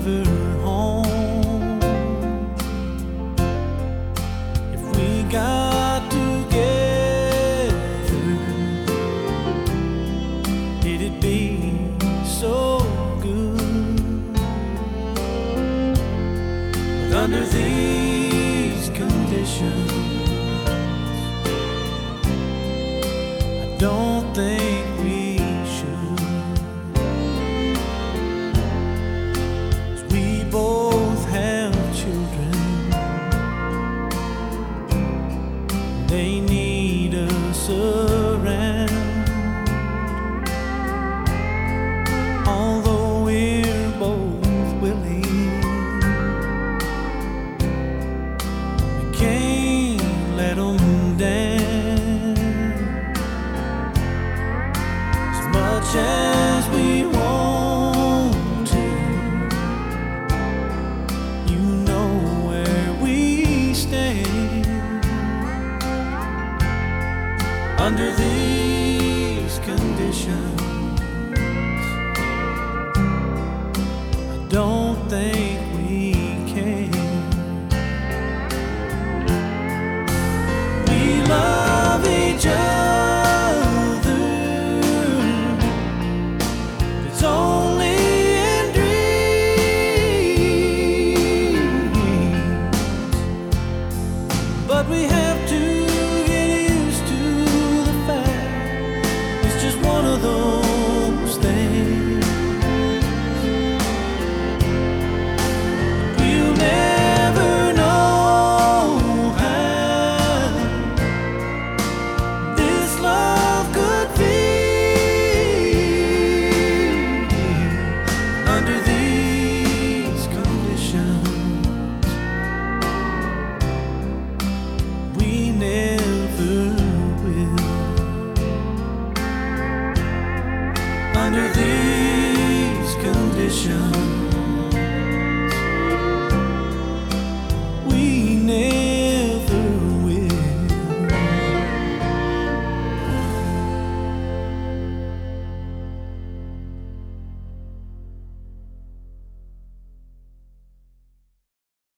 never home. If we got together, it'd be so good. But under these conditions, I don't think we should. 'Cause we both have children. They need us around. Although we're both willing, we can't let them down. As much as we want to, you know where we stand. Under these conditions, I don't think we can. We love each other. It's only in dreams, but we have to get used to the fact it's just one of those things. We'll never know how this love could feel under these conditions. We never will. Under these conditions,